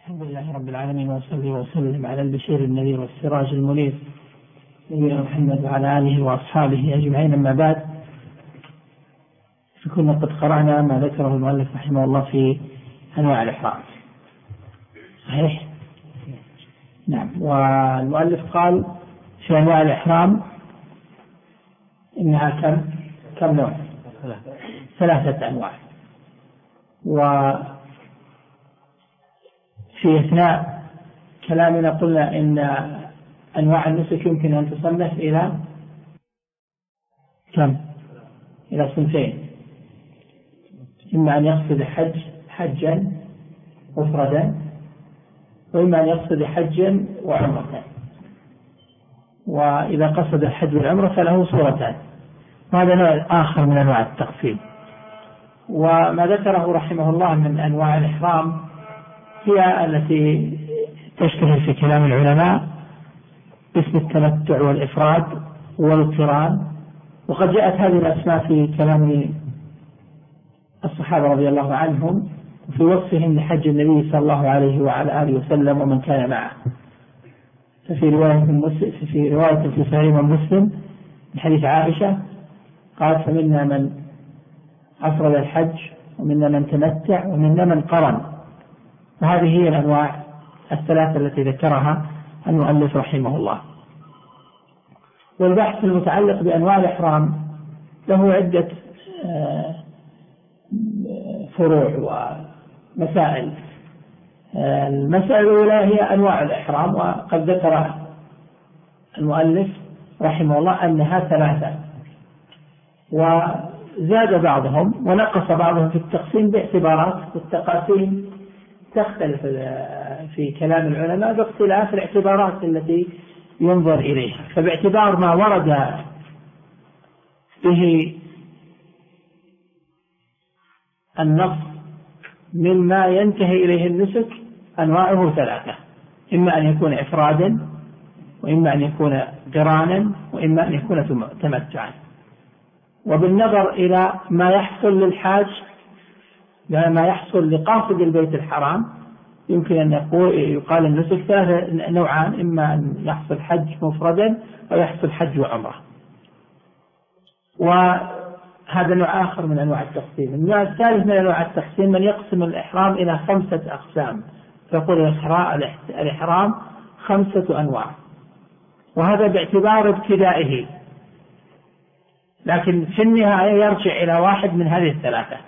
الحمد لله رب العالمين، وصلي وسلم على البشير النذير والسراج المنير نبينا محمد وعلى آله وأصحابه أجمعين. أما بعد، فكنا قد قرأنا ما ذكره المؤلف رحمه الله في أنواع الإحرام. صحيح؟ نعم. والمؤلف قال في أنواع الإحرام إنها كم نوع؟ 3 أنواع. وفي أثناء كلامنا قلنا إن أنواع النسك يمكن أن تصنف إلى كم؟ إلى صنفين: إما أن يقصد حجا مفردا، وإما أن يقصد حجا وعمرة. وإذا قصد الحج والعمرة فله صورتان، وهذا نوع آخر من أنواع التقسيم. وما ذكره رحمه الله من أنواع الإحرام هي التي تشتهر في كلام العلماء باسم التمتع والإفراد والقران، وقد جاءت هذه الأسماء في كلام الصحابة رضي الله عنهم في وصفهم لحج النبي صلى الله عليه وعلى آله وسلم ومن كان معه. ففي رواية في صحيح مسلم من حديث عائشة قالت: فمنا من أفرد الحج، ومنا من تمتع، ومنا من قرن. وهذه هي الأنواع 3 التي ذكرها المؤلف رحمه الله. والبحث المتعلق بأنواع الإحرام له عدة فروع ومسائل. المسألة الأولى هي أنواع الإحرام، وقد ذكر المؤلف رحمه الله أنها 3، وزاد بعضهم ونقص بعضهم في التقسيم باعتبارات، والتقاسيم تختلف في كلام العلماء باختلاف الاعتبارات التي ينظر إليها. فباعتبار ما ورد به النص مما ينتهي إليه النسك أنواعه 3: إما أن يكون إفرادا، وإما أن يكون قرانا، وإما أن يكون تمتعا. وبالنظر إلى ما يحصل للحاج، ما يحصل لقاصد البيت الحرام، يمكن أن يقال النسك 3 نوعان: إما أن يحصل حج مفردا أو يحصل حج وعمرة. وهذا نوع آخر من أنواع التقسيم. النوع الثالث من أنواع التقسيم من يقسم الإحرام إلى 5 أقسام، فيقول الإحرام 5 أنواع، وهذا باعتبار ابتدائه، لكن في النهاية يرجع إلى واحد من هذه 3.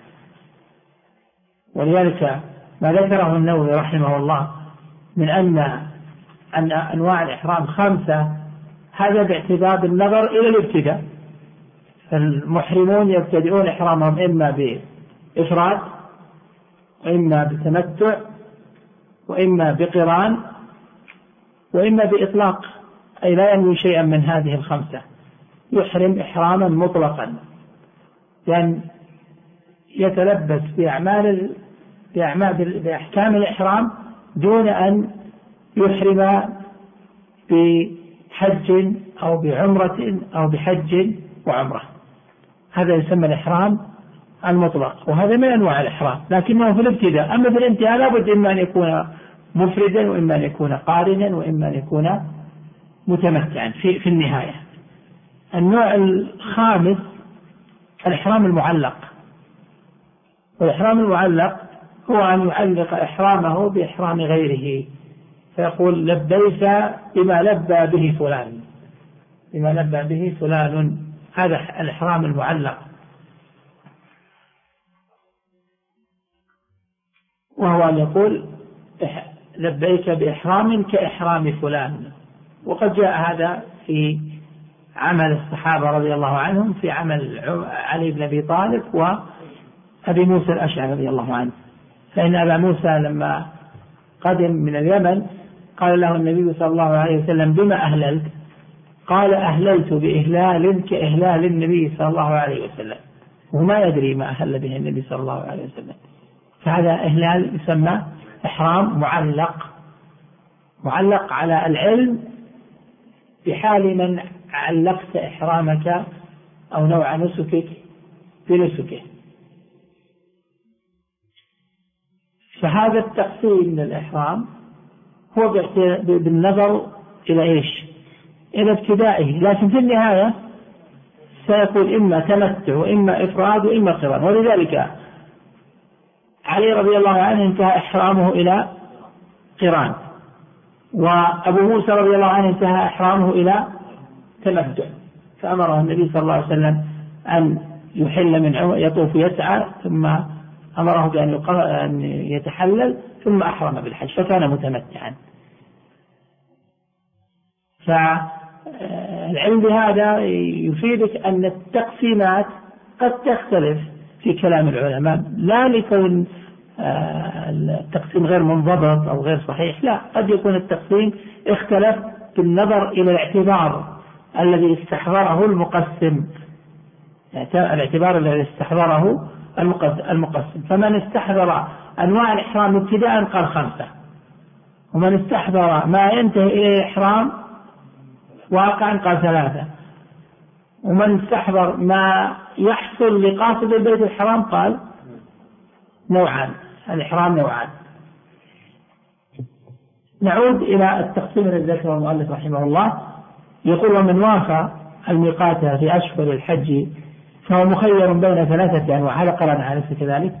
ولذلك ما ذكره النووي رحمه الله من أن أنواع الإحرام 5، هذا باعتبار النظر إلى الابتداء. فالمحرمون يبتدئون إحرامهم إما بإفراد، وإما بتمتع، وإما بقران، وإما بإطلاق، أي لا ينوي شيئا من هذه 5. يحرم إحراما مطلقا، لأن يتلبس بأحكام الإحرام دون أن يحرم بحج أو بعمرة أو بحج وعمرة. هذا يسمى الإحرام المطلق، وهذا من أنواع الإحرام، لكنه في الابتداء. أما في الانتهاء لابد إما أن يكون مفردا، وإما أن يكون قارنا، وإما أن يكون متمتعا في النهاية. النوع الخامس الإحرام المعلق. والإحرام المعلق هو أن يعلق إحرامه بإحرام غيره، فيقول: لبيك بما لبى به فلان، بما لبى به فلان. هذا الإحرام المعلق، وهو أن يقول: لبيك بإحرام كإحرام فلان. وقد جاء هذا في عمل الصحابة رضي الله عنهم، في عمل علي بن أبي طالب وأبي موسى الأشعري رضي الله عنه. فإن أبا موسى لما قدم من اليمن قال له النبي صلى الله عليه وسلم: بما أهللت؟ قال: أهللت بإهلال كإهلال النبي صلى الله عليه وسلم. وما يدري ما أهل به النبي صلى الله عليه وسلم. فهذا إهلال يسمى إحرام معلق على العلم بحال من علقت إحرامك أو نوع نسكك بنسكه. فهذا التقسيم للإحرام هو بالنظر إلى إيش؟ إلى ابتدائه، لكن في النهاية سيكون إما تمتع وإما إفراد وإما قران. ولذلك علي رضي الله عنه انتهى إحرامه إلى قران، وأبو موسى رضي الله عنه انتهى إحرامه إلى تمتع، فأمره النبي صلى الله عليه وسلم أن يحل من يطوف يسعى، ثم أمره بأن يتحلل ثم أحرم بالحج فكان متمتعا. فالعلم بهذا يفيدك أن التقسيمات قد تختلف في كلام العلماء، لا لكون التقسيم غير منضبط أو غير صحيح، لا، قد يكون التقسيم اختلف بالنظر إلى الاعتبار الذي استحضره المقسم، الاعتبار الذي استحضره المقسم. فمن استحضر أنواع الإحرام ابتداء قال 5، ومن استحضر ما ينتهي إلى الإحرام واقعا قال 3، ومن استحضر ما يحصل لقاصد البيت الحرام قال نوعان، الإحرام نوعان. نعود إلى التقسيم الذي ذكره المؤلف رحمه الله، يقول: ومن وافى الميقات في أشهر الحج فهو مخير بين 3 أنواع، هذا قرأنا عليه كذلك،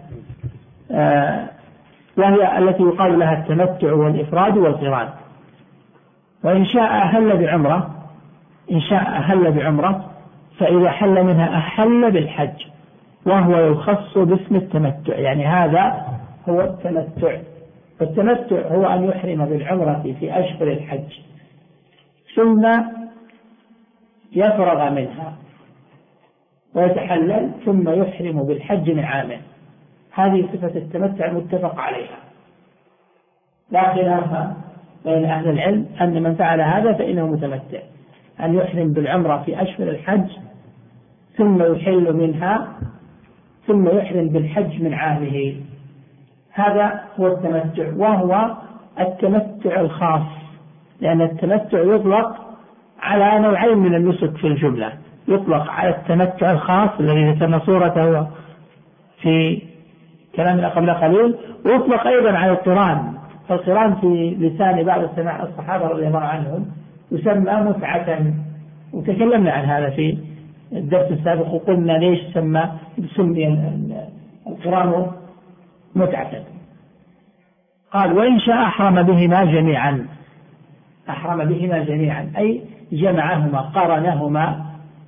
وهي التي يقال لها التمتع والإفراد والقران. وإن شاء أهل بعمرة، إن شاء أهل بعمرة، فإذا حل منها أحل بالحج، وهو يخص باسم التمتع، يعني هذا هو التمتع. التمتع هو أن يحرم بالعمرة في أشهر الحج ثم يفرغ منها ويتحلل ثم يحرم بالحج من عامه. هذه صفة التمتع المتفق عليها، لا خلاف بين أهل العلم أن من فعل هذا فإنه متمتع، أن يحرم بالعمرة في أشهر الحج ثم يحل منها ثم يحرم بالحج من عامه. هذا هو التمتع، وهو التمتع الخاص، لأن التمتع يطلق على نوعين من النسك في الجملة، يطلق على التمتع الخاص الذي ذكرنا صورته في كلامنا قبل قليل، ويطلق أيضا على القران. فالقران في لسان بعض الصحابة رضي الله عنهم يسمى متعة، وتكلمنا عن هذا في الدرس السابق وقلنا ليش سمي القران متعة. قال: وإن شاء أحرم بهما جميعا، أحرم بهما جميعا أي جمعهما قرنهما،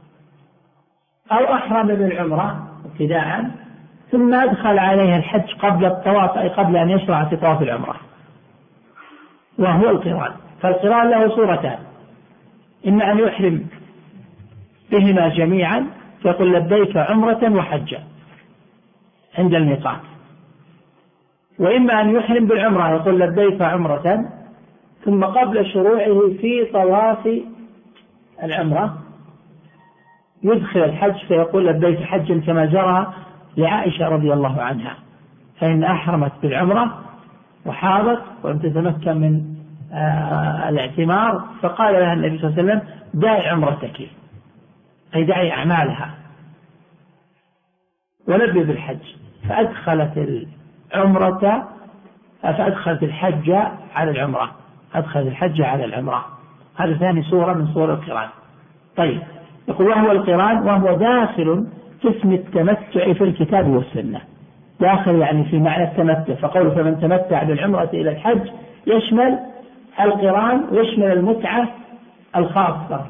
أو أحرم بالعمرة ابتداء ثم أدخل عليها الحج قبل الطواف، أي قبل أن يشرع في طواف العمرة، وهو القران. فالقران له صورتان: إما أن يحرم بهما جميعا فيقول لبيك عمرة وحجة عند الميقات، وإما أن يحرم بالعمرة يقول لبيك عمرة ثم قبل شروعه في طواف العمرة يدخل الحج فيقول لبيك حجا، كما جرى لعائشة رضي الله عنها، فإن أحرمت بالعمرة وحاضت ولم تتمكن من الاعتمار، فقال لها النبي صلى الله عليه وسلم: دعي عمرتك، أي دعي أعمالها ولبي بالحج. فأدخلت الحج على العمرة، أدخلت الحج على العمرة. هذا ثاني صورة من صور القران. طيب، يقول: وهو القران وهو داخل في اسم التمتع في الكتاب والسنة، داخل يعني في معنى التمتع، فقوله فمن تمتع بالعمرة إلى الحج يشمل القران ويشمل المتعة الخاصة،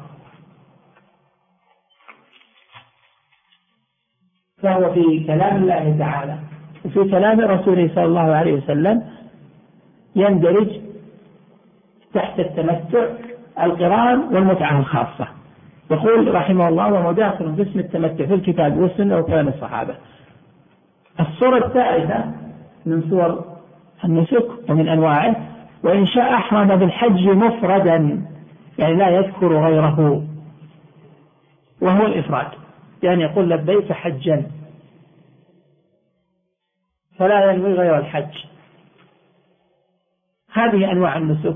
فهو في كلام الله تعالى وفي كلام رسوله صلى الله عليه وسلم يندرج تحت التمتع القران والمتعة الخاصة. يقول رحمه الله: وهو داخل في اسم التمتع في الكتاب والسنة وكلام الصحابة. الصورة الثالثة من صور النسك ومن أنواعه: وإن شاء أحرم بالحج مفردا، يعني لا يذكر غيره، وهو الإفراد، يعني يقول لبيك حجا فلا ينوي غير الحج. هذه أنواع النسك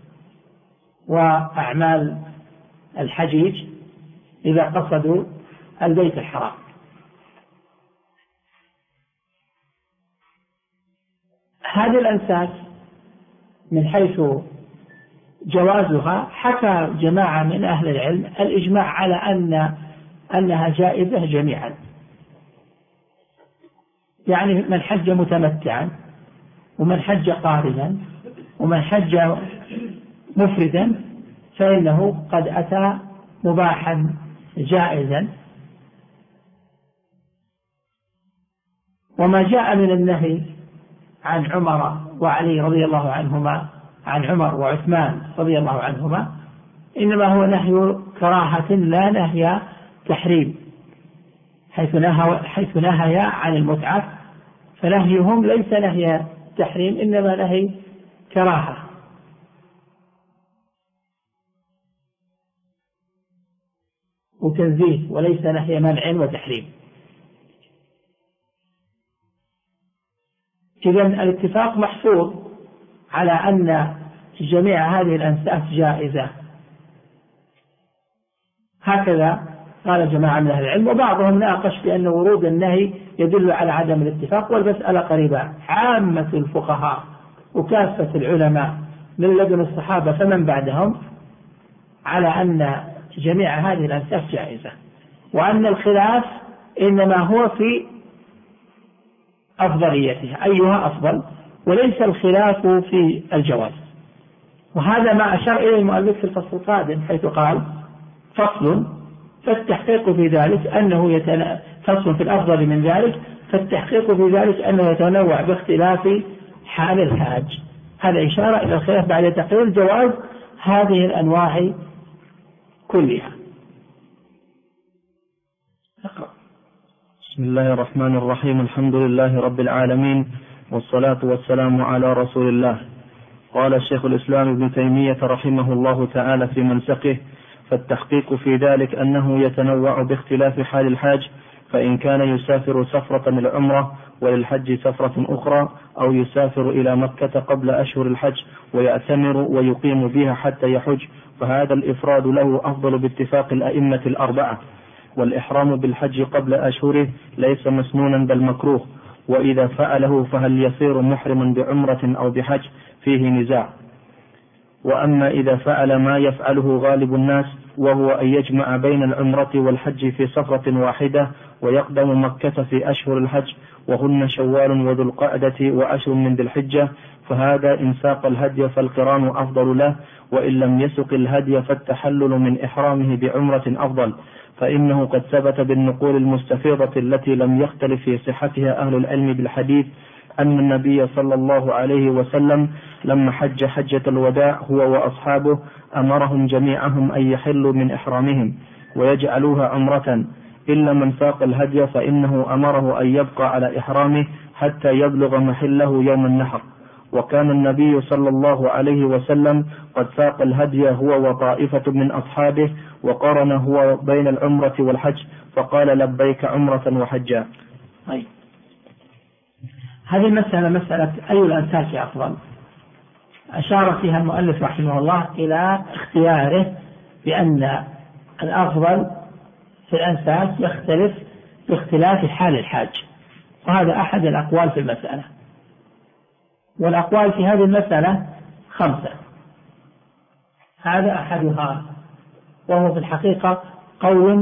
وأعمال الحجيج إذا قصدوا البيت الحرام. هذه الأنساك من حيث جوازها حكى جماعة من أهل العلم الإجماع على أنها جائزة جميعا، يعني من حج متمتعا ومن حج قارنا ومن حج مفردا فإنه قد أتى مباحا جائزا. وما جاء من النهي عن عمر وعلي رضي الله عنهما، عن عمر وعثمان رضي الله عنهما، إنما هو نهي كراهة لا نهي تحريم، حيث نهي عن المتعة فنهيهم ليس نهي تحريم إنما نهي كراهة. وتنزيه وليس نهي منع وتحريم. إذن الاتفاق محفوظ على أن جميع هذه الأنساك جائزة، هكذا قال جماعة من أهل العلم. وبعضهم ناقش بأن ورود النهي يدل على عدم الاتفاق، والمسألة قريبة. عامة الفقهاء وكافة العلماء من لدن الصحابة فمن بعدهم على أن جميع هذه الأنساك جائزة، وأن الخلاف إنما هو في أفضليتها، أيها أفضل، وليس الخلاف في الجواز. وهذا ما أشار إليه المؤلف في الفصل القادم حيث قال: فصل فالتحقيق في ذلك أنه فصل في الأفضل من ذلك، فالتحقيق في ذلك أنه يتنوع باختلاف حال الحاج. هذا إشارة إلى الخلاف بعد تقرير جواز هذه الأنواع كلها. بسم الله الرحمن الرحيم. الحمد لله رب العالمين، والصلاة والسلام على رسول الله. قال الشيخ الإسلام ابن تيمية رحمه الله تعالى في منسقه: فالتحقيق في ذلك أنه يتنوع باختلاف حال الحاج، فإن كان يسافر سفرة العمرة وللحج سفرة أخرى، أو يسافر إلى مكة قبل أشهر الحج ويأتمر ويقيم بها حتى يحج، فهذا الإفراد له أفضل باتفاق الأئمة الأربعة. والإحرام بالحج قبل أشهره ليس مسنونا بل مكروه، وإذا فعله فهل يصير محرما بعمرة أو بحج فيه نزاع. وأما إذا فعل ما يفعله غالب الناس، وهو أن يجمع بين العمرة والحج في سفرة واحدة ويقدم مكة في أشهر الحج، وهن شوال وذو القعدة وعشر من ذي الحجة، فهذا إن ساق الهدي فالقران أفضل له، وإن لم يسق الهدي فالتحلل من إحرامه بعمرة أفضل، فإنه قد ثبت بالنقول المستفيضة التي لم يختلف في صحتها أهل العلم بالحديث أن النبي صلى الله عليه وسلم لما حج حجة الوداع هو وأصحابه أمرهم جميعهم أن يحلوا من إحرامهم ويجعلوها عمرة، إلا من ساق الهدي فإنه أمره أن يبقى على إحرامه حتى يبلغ محله يوم النحر. وكان النبي صلى الله عليه وسلم قد ساق الهدي هو وطائفة من أصحابه، وقارن هو بين العمرة والحج فقال: لبيك عمرة وحجا. هذه المسألة مسألة أي الأنساك أفضل، أشار فيها المؤلف رحمه الله إلى اختياره بأن الأفضل في الأنساك يختلف باختلاف حال الحاج، وهذا أحد الأقوال في المسألة. والأقوال في هذه المسألة 5، هذا أحدها، وهو في الحقيقة قول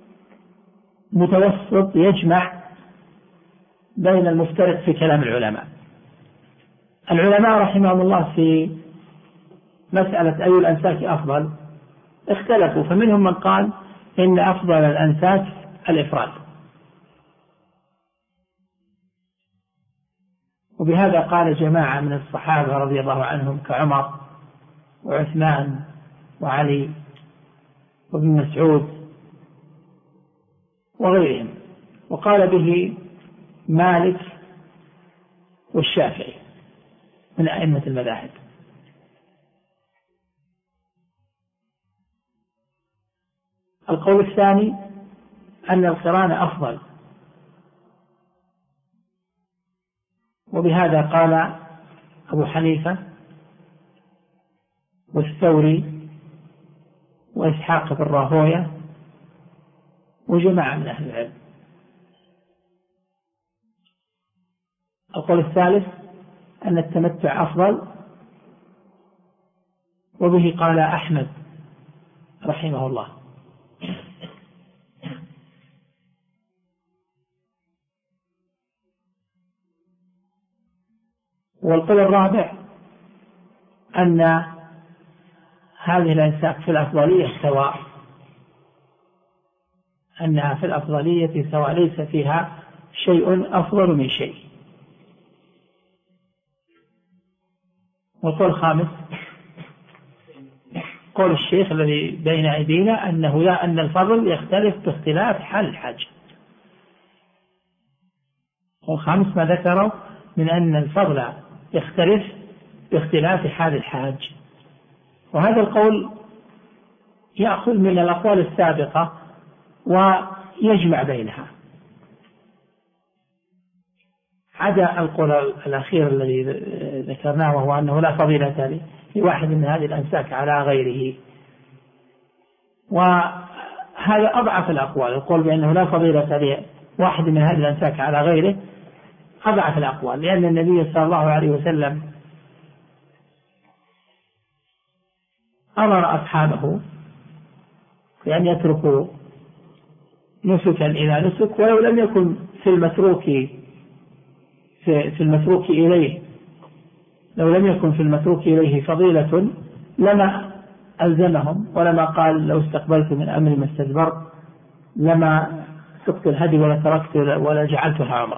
متوسط يجمع بين المفترق في كلام العلماء. العلماء رحمهم الله في مسألة أي الأنساك أفضل اختلفوا، فمنهم من قال إن أفضل الأنساك الإفراد، وبهذا قال جماعة من الصحابة رضي الله عنهم كعمر وعثمان وعلي وابن مسعود وغيرهم، وقال به مالك والشافعي من أئمة المذاهب. القول الثاني أن القران أفضل، وبهذا قال أبو حنيفة والثوري وإسحاق بن راهويه وجماعة من أهل العلم. القول الثالث أن التمتع أفضل، وبه قال أحمد رحمه الله. والقول الرابع أن هذه الأنساك في الأفضلية سواء، أنها في الأفضلية سواء، ليس فيها شيء أفضل من شيء. والقول الخامس قول الشيخ الذي بين أيدينا أنه لا، أن الفضل يختلف باختلاف حال الحاج. والخامس ما ذكروا من أن الفضل يختلف باختلاف حال الحاج. وهذا القول يأخذ من الأقوال السابقة ويجمع بينها، عدا القول الأخير الذي ذكرناه، وهو أنه لا فضيلة لواحد من هذه الأنساك على غيره. وهذا أضعف الأقوال، القول بأنه لا فضيلة لواحد من هذه الأنساك على غيره أضعف الأقوال، لأن النبي صلى الله عليه وسلم أمر أصحابه بأن يتركوا نسكا إلى نسك، ولو لم يكن في المتروك إليه، لو لم يكن في المتروك إليه فضيلة لما ألزمهم، ولما قال لو استقبلت من أمر ما استدبرت لما سقت الهدي ولا تركت ولا جعلتها عمرة.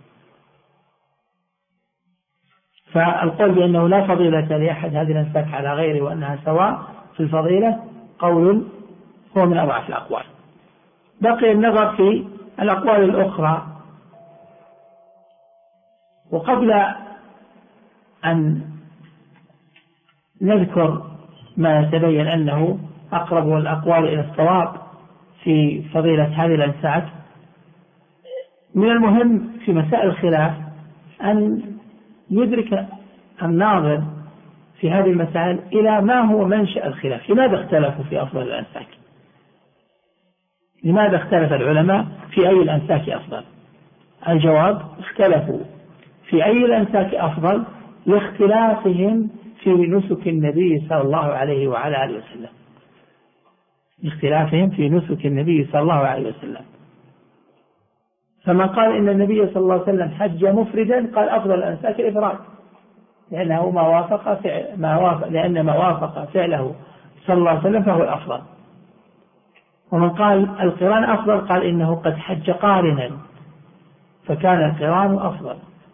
فالقول بأنه لا فضيلة لأحد هذه الأنساك على غيره وأنها سواء في الفضيلة قول هو من أضعف الأقوال. بقي النظر في الأقوال الأخرى. وقبل أن نذكر ما يتبين أنه أقرب الأقوال إلى الصواب في فضيلة هذه الأنساك، من المهم في مسائل الخلاف أن يدرك الناظر في هذه المسائل إلى ما هو منشأ الخلاف. لماذا اختلفوا في أفضل الأنساك؟ لماذا اختلف العلماء في أي الأنساك أفضل؟ الجواب: اختلفوا في أي الأنساك أفضل لاختلافهم في نسك النبي صلى الله عليه وعلى آله وسلم، لاختلافهم في نسك النبي صلى الله عليه وسلم. فمن قال إن النبي صلى الله عليه وسلم حج مفردا قال أفضل الأنساك الإفراد، لأنه لأن ما وافق فعله صلى الله عليه وسلم فهو الأفضل. ومن قال القران أفضل قال إنه قد حج قارنا فكان القران أفضل.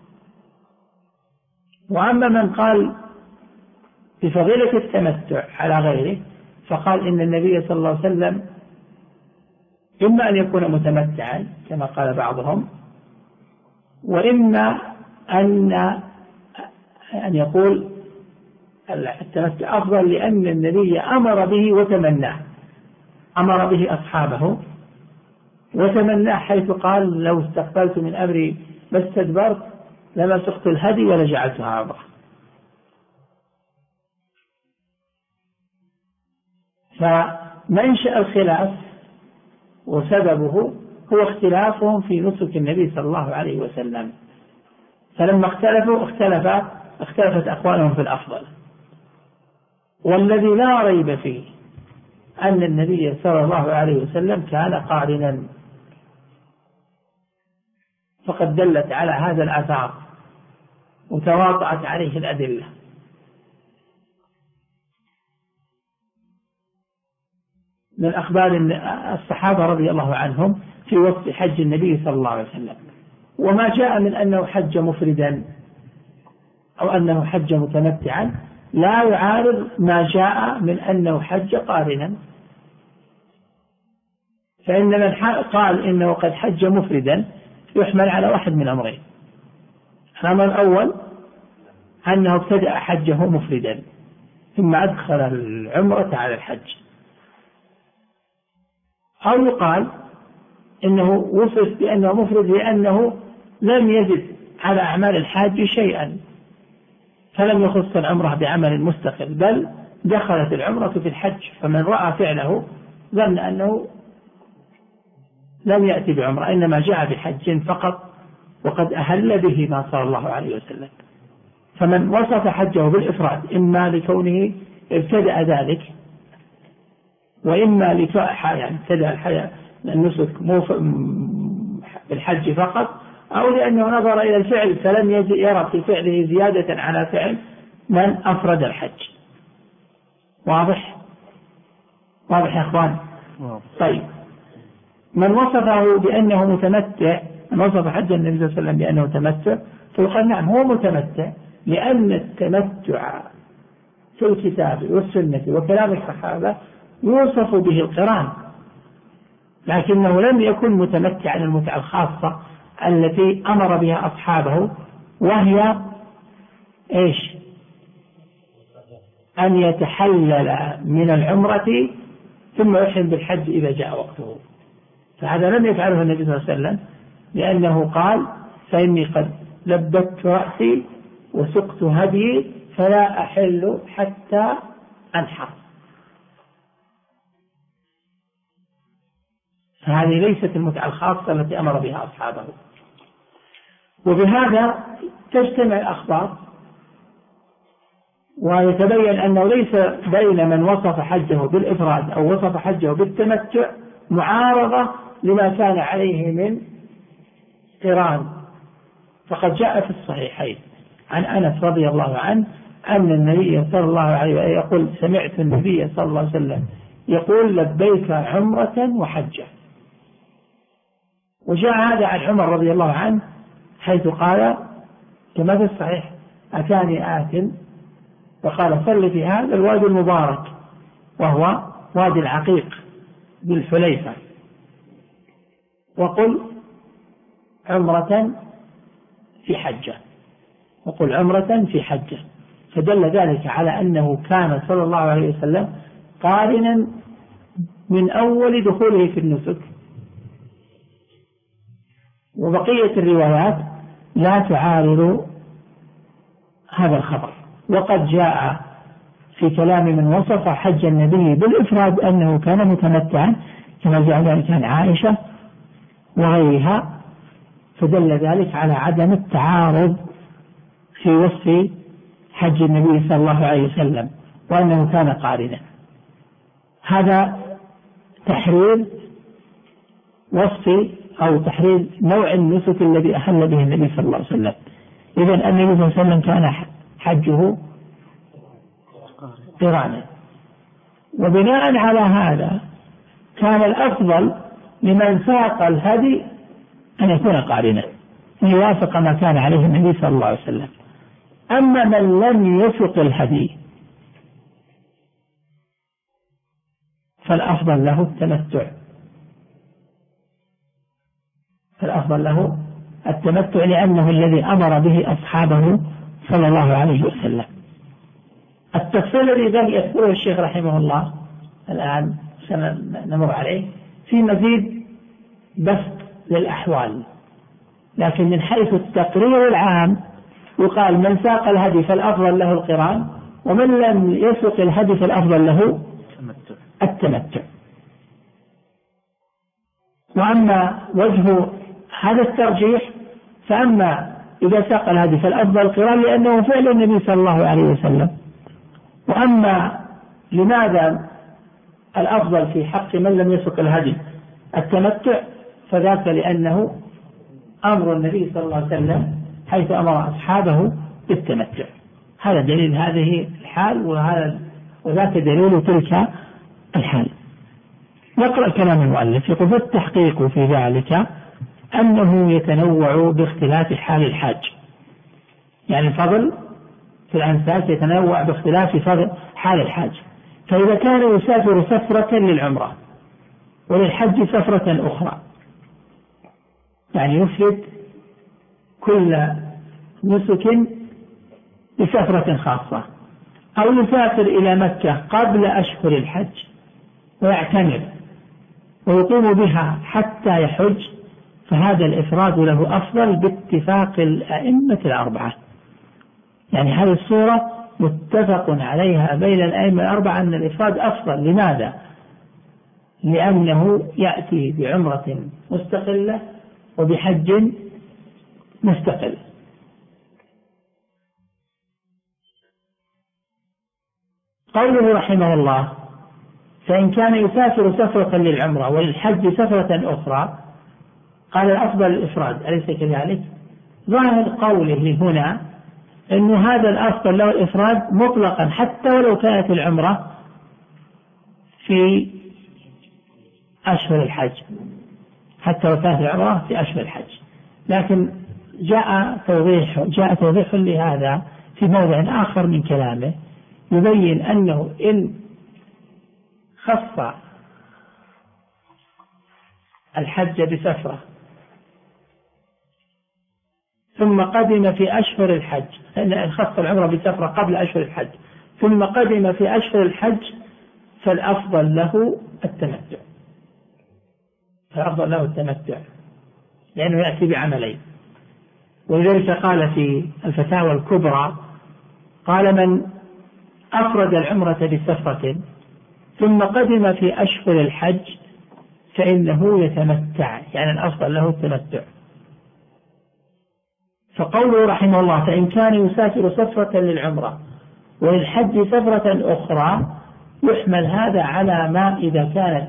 وأما من قال بفضيلة التمتع على غيره فقال إن النبي صلى الله عليه وسلم إما أن يكون متمتعا كما قال بعضهم، وإما أن يقول التمتع أفضل لأن النبي أمر به وتمناه، أمر به أصحابه وتمناه، حيث قال لو استقبلت من أمري ما استدبرت لما سقت الهدي ولا جعلتها عمرة. فمنشأ الخلاف وسببه هو اختلافهم في نسك النبي صلى الله عليه وسلم. فلما اختلفوا اختلفت أقوالهم في الأفضل. والذي لا ريب فيه أن النبي صلى الله عليه وسلم كان قارنا، فقد دلت على هذا الآثار وتواطأت عليه الأدلة. من أخبار الصحابة رضي الله عنهم في وصف حج النبي صلى الله عليه وسلم، وما جاء من أنه حج مفردا أو أنه حج متمتعا لا يعارض ما جاء من أنه حج قارنا. فإن من قال إنه قد حج مفردا يحمل على واحد من أمرين: الأمر الأول أنه ابتدأ حجه مفردا ثم أدخل العمرة على الحج، أو يقال إنه وصف بأنه مفرد لأنه لم يزد على أعمال الحاج شيئا، فلم يخص العمرة بعمل مستقل، بل دخلت العمرة في الحج، فمن رأى فعله ظن أنه لم يأتي بعمرة إنما جاء بحج فقط، وقد أهل به ما صلى الله عليه وسلم. فمن وصف حجه بالإفراد إما لكونه ابتدأ ذلك، وإما يعني ابتدأ النسك بالحج فقط، أو لأنه نظر إلى الفعل فلم يرى في فعله زيادة على فعل من أفرد الحج. واضح يا أخوان؟ طيب، من وصفه بأنه متمتع، من وصف حج النبي صلى الله عليه وسلم بأنه تمتع، فقال نعم هو متمتع، لأن التمتع في الكتاب والسنة وكلام الصحابة يوصف به القران، لكنه لم يكن متمتعا المتعة الخاصة التي أمر بها أصحابه، وهي إيش؟ أن يتحلل من العمرة ثم يحرم بالحج إذا جاء وقته. فهذا لم يفعله النبي صلى الله عليه وسلم، لأنه قال فإني قد لبت رأسي وسقت هدي فلا أحل حتى أنحر. فهذه ليست المتعة الخاصة التي أمر بها أصحابه. وبهذا تجتمع الأخبار ويتبين أنه ليس بين من وصف حجه بالإفراد أو وصف حجه بالتمتع معارضة لما كان عليه من قران. فقد جاء في الصحيحين عن أنس رضي الله عنه أن النبي صلى الله عليه وسلم يقول سمعت النبي صلى الله عليه وسلم يقول لبيك عمرة وحجة. وجاء هذا عن عمر رضي الله عنه حيث قال كما في الصحيح أتاني آت وقال صل في هذا الوادي المبارك وهو وادي العقيق بالحليفة وقل عمرة في حجة، وقل عمرة في حجة. فدل ذلك على أنه كان صلى الله عليه وسلم قارنا من أول دخوله في النسك. وبقية الروايات لا تعارض هذا الخبر. وقد جاء في كلام من وصف حج النبي بالإفراد أنه كان متمتعا كما جاء ذلك عن عائشة وغيرها، فدل ذلك على عدم التعارض في وصف حج النبي صلى الله عليه وسلم وأنه كان قارنا. هذا تحرير وصف أو تحرير نوع النسك الذي أحل به النبي صلى الله عليه وسلم. إذن النبي صلى الله عليه وسلم كان حجه قرانا، وبناء على هذا كان الأفضل لمن ساق الهدي أن يكون قارنا يوافق ما كان عليه النبي صلى الله عليه وسلم. أما من لم يسق الهدي فالأفضل له التمتع، لأنه الذي أمر به أصحابه صلى الله عليه وسلم. التفصيل الذي يذكره الشيخ رحمه الله الآن سنمر عليه في مزيد بسط للأحوال، لكن من حيث التقرير العام يقال من ساق الهدي فالأفضل له القران، ومن لم يسق الهدي فالأفضل له التمتع. وأما وجه هذا الترجيح فأما إذا ساق الهدي فالأفضل القران لأنه فعل النبي صلى الله عليه وسلم. وأما لماذا الأفضل في حق من لم يسق الهدي التمتع فذاك لأنه أمر النبي صلى الله عليه وسلم حيث أمر أصحابه بالتمتع. هذا دليل هذه الحال وذاك دليل تلك الحال. نقرأ كلام المؤلف يقول فالتحقيق في ذلك أنه يتنوع باختلاف حال الحاج، يعني الفضل في الأنساك يتنوع باختلاف فضل حال الحاج. فإذا كان يسافر سفرة للعمرة وللحج سفرة أخرى، يعني يفرد كل نسك بسفرة خاصة، أو يسافر إلى مكة قبل أشهر الحج ويعتمر ويقوم بها حتى يحج، فهذا الإفراد له أفضل باتفاق الأئمة الأربعة. يعني هذه الصورة متفق عليها بين الأئمة الأربعة أن الإفراد أفضل. لماذا؟ لأنه يأتي بعمرة مستقلة وبحج مستقل. قوله رحمه الله: فإن كان يسافر سفرة للعمرة وللحج سفرة أخرى، قال الأفضل الإفراد، أليس كذلك؟ ظاهر قوله هنا أن هذا الأفضل له الإفراد مطلقا حتى ولو كانت العمرة في أشهر الحج، حتى لو كانت العمرة في أشهر الحج. لكن جاء توضيح لهذا في موضع آخر من كلامه، يبين أنه إن خص الحج بسفرة ثم قدم في أشهر الحج، لأن خص العمرة بسفرة قبل أشهر الحج ثم قدم في أشهر الحج، فالأفضل له التمتع، فالأفضل له التمتع لأنه يأتي بعملين. ولذلك قال في الفتاوى الكبرى، قال: من أفرد العمرة بسفرة ثم قدم في أشهر الحج فإنه يتمتع، يعني الأفضل له التمتع. فقوله رحمه الله: فإن كان يسافر سفرة للعمرة وللحج سفرة أخرى، يحمل هذا على ما إذا كانت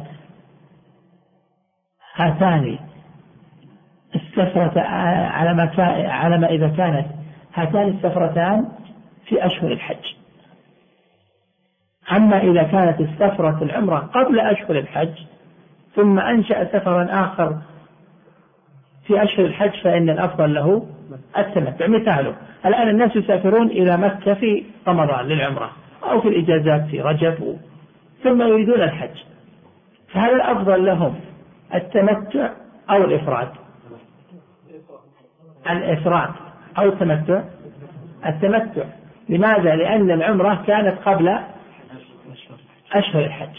هاتان السفرة على ما إذا كانت هاتان السفرتان في أشهر الحج. أما إذا كانت السفرة العمرة قبل أشهر الحج ثم أنشأ سفرا آخر في أشهر الحج فإن الأفضل له التمتع. مثاله: الآن الناس يسافرون إلى مكة في رمضان للعمرة أو في الإجازات في رجب ثم يريدون الحج، فهل الأفضل لهم التمتع أو الإفراد؟ الإفراد أو التمتع؟ التمتع. لماذا؟ لأن العمرة كانت قبل أشهر الحج،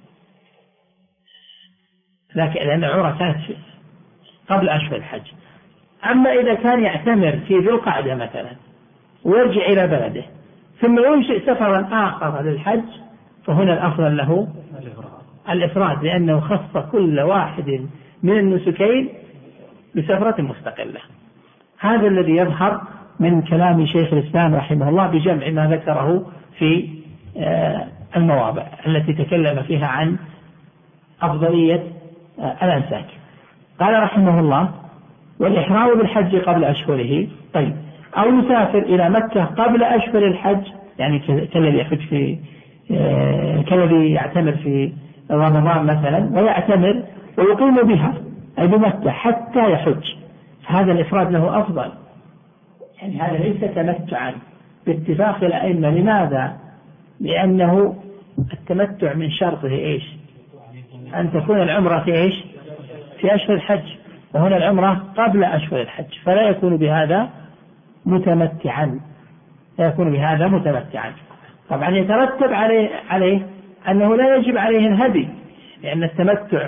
لأن العمرة كانت قبل أشهر الحج. أما إذا كان يعتمر في ذي القعدة مثلا ويرجع إلى بلده ثم ينشئ سفرا آخر للحج، فهنا الأفضل له الإفراد، لأنه خص كل واحد من النسكين بسفرة مستقلة. هذا الذي يظهر من كلام شيخ الإسلام رحمه الله بجمع ما ذكره في المواضع التي تكلم فيها عن أفضلية الأنساك. قال رحمه الله: والإحرام بالحج قبل أشهره. طيب، أو يسافر إلى مكة قبل أشهر الحج، يعني كالذي يحج كالذي يعتمر في رمضان مثلا ويعتمر ويقيم بها أي بمكة حتى يحج، هذا الإفراد له أفضل، يعني هذا ليس تمتعا باتفاق الأئمة. لماذا؟ لأنه التمتع من شرطه إيش؟ أن تكون العمرة في إيش؟ في أشهر الحج، وهنا العمرة قبل أشهر الحج، فلا يكون بهذا متمتعا، لا يكون بهذا متمتعا. طبعا يترتب عليه أنه لا يجب عليه الهدي، لأن التمتع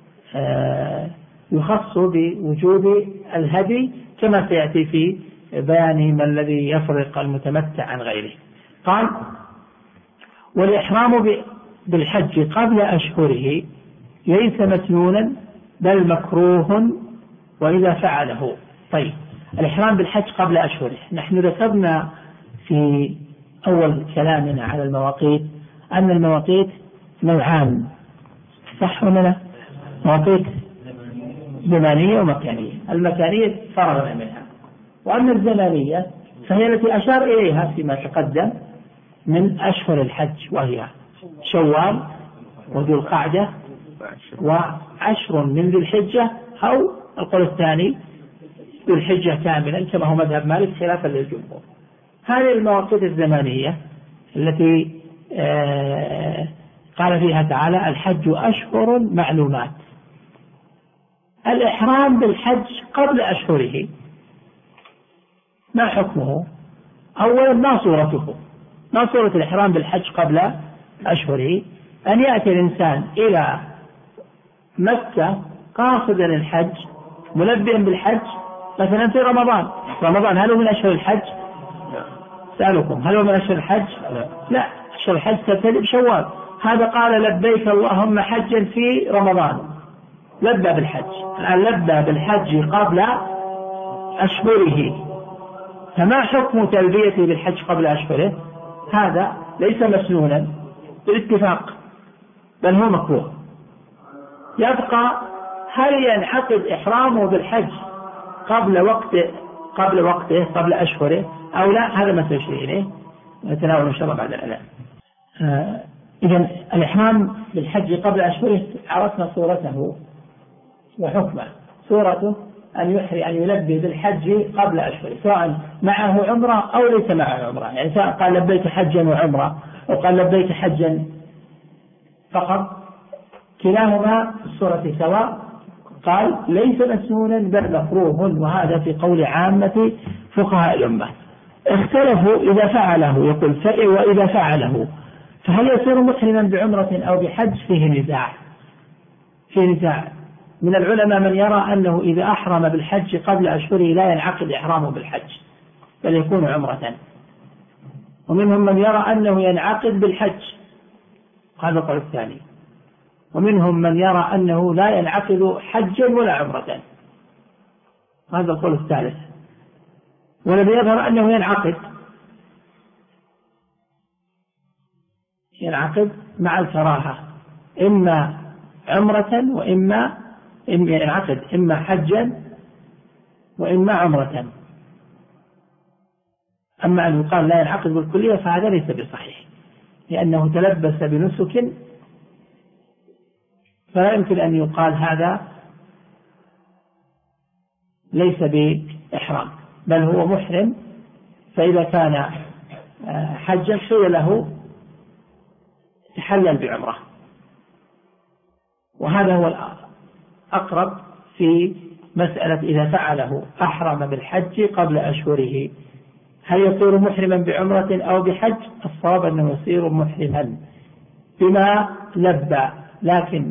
يخص بوجوب الهدي كما سيأتي في بيان ما الذي يفرق المتمتع عن غيره. قال: والإحرام بالحج قبل أشهره ليس مسنونا بل مكروه وإذا فعله. طيب، الإحرام بالحج قبل أشهره، نحن ذكرنا في أول كلامنا على المواقيت أن المواقيت نوعان، صح ولا لا؟ مواقيت زمانية ومكانية. المكانية فرغنا منها، وأما الزمانية فهي التي أشار إليها فيما تقدم من أشهر الحج، وهي شوال وذو القعدة وعشر من ذي الحجة، أو القول الثاني ذو الحجة كاملا كما هو مذهب مالك خلافا للجمهور. هذه المواقيت الزمانية التي قال فيها تعالى: الحج أشهر معلومات. الإحرام بالحج قبل أشهره ما حكمه؟ أولا، ما صورته؟ ما صورة الإحرام بالحج قبل أشهره؟ أن يأتي الإنسان إلى مكة قاصدا الحج ملبيا بالحج مثلا في رمضان. رمضان هل هو من أشهر الحج؟ سألكم، هل هو من أشهر الحج؟ لا، أشهر الحج تبتدئ بشوال. هذا قال: لبيك اللهم حجا في رمضان، لبى بالحج. الآن لبى بالحج قبل أشهره، فما حكم تلبيته بالحج قبل أشهره؟ هذا ليس مسنونا بالاتفاق، بل هو مكروه. يبقى هل ينعقد إحرامه بالحج قبل وقته قبل أشهره أو لا؟ هذا ما سيشير إليه نتناول إن شاء الله بعد الأذان. إذن الإحرام بالحج قبل أشهره عرفنا صورته وحكمه. صورته أن يلبي بالحج قبل أشهره، سواء معه عمرة أو ليس معه عمرة، يعني سواء قال لبيت حجا وعمرة أو قال لبيت حجا فقط، كلاهما الصورة سواء. قال ليس مسنونا بل مكروه، وهذا في قول عامة فقهاء الأمة. اختلفوا إذا فعله، يقول وإذا فعله فهل يصير محرما بعمرة أو بحج؟ فيه نزاع من العلماء من يرى أنه إذا أحرم بالحج قبل أشهره لا ينعقد إحرامه بالحج بل يكون عمرة، ومنهم من يرى أنه ينعقد بالحج، هذا القول الثاني، ومنهم من يرى أنه لا ينعقد حجا ولا عمرة، هذا القول الثالث. والذي يظهر أنه ينعقد مع الكراهة، إما عمرة وإما ينعقد إما حجا وإما عمرة. أما أن يقال لا ينعقد بالكلية فهذا ليس بصحيح، لأنه تلبس بنسك، فلا يمكن أن يقال هذا ليس بإحرام بل هو محرم. فإذا كان حجا قيل له تحلل بعمرة، وهذا هو الأقرب في مسألة إذا فعله أحرم بالحج قبل أشهره هل يصير محرما بعمرة أو بحج؟ الصواب أنه يصير محرما بما لبى، لكن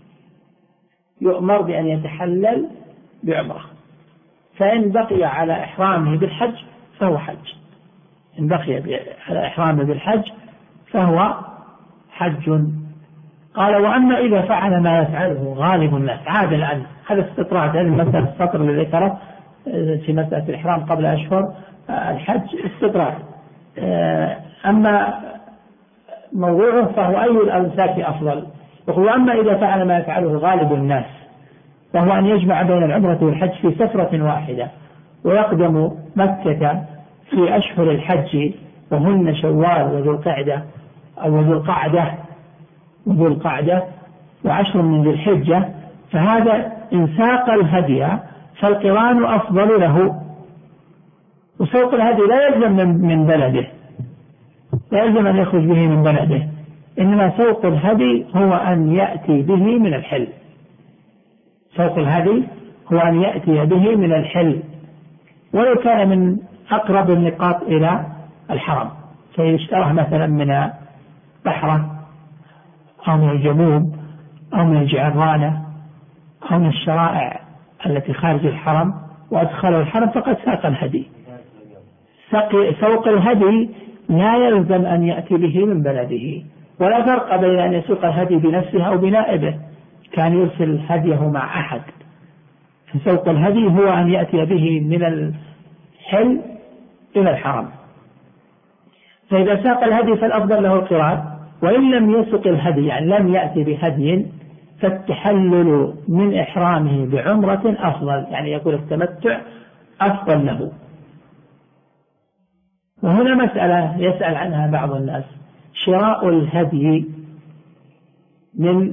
يؤمر بأن يتحلل بعمرة. فإن بقي على إحرامه بالحج فهو حج، إن بقي على إحرامه بالحج فهو حج. قال وأما إذا فعل ما يفعله غالب الناس، عاد الآن هذا استطراد، هذه مسألة السطر اللي ذكره في مسألة الإحرام قبل أشهر الحج استطراد. أما موضوعه فهو أي الأمساك أفضل. وأما إذا فعل ما يفعله غالب الناس فهو أن يجمع بين العمرة والحج في سفرة واحدة، ويقدم مكة في أشهر الحج وهن شوال وذو القعدة أو وذو القعدة وعشر من ذي الحجة، فهذا إن ساق الهدي فالقران أفضل له. وسوق الهدي لا يلزم من بلده، لا يلزم أن يخرج به من بلده، إنما سوق الهدي هو أن يأتي به من الحل. سوق الهدي هو أن يأتي به من الحل ولو كان من أقرب النقاط إلى الحرم، فإن اشتراه مثلا من بحرة أو من الجموم أو من الجعرانة أو من الشرائع التي خارج الحرم وأدخله الحرم فقد ساق الهدي. سوق الهدي لا يلزم أن يأتي به من بلده، ولا فرق بين أن يسوق الهدي بنفسه أو بنائبه، كان يرسل هديه مع أحد. سوق الهدي هو أن يأتي به من الحل إلى الحرم. فإذا ساق الهدي فالأفضل له القران، وإن لم يسق الهدي يعني لم يأتي بهدي فالتحلل من إحرامه بعمرة أفضل، يعني يقول التمتع أفضل له. وهنا مسألة يسأل عنها بعض الناس، شراء الهدي من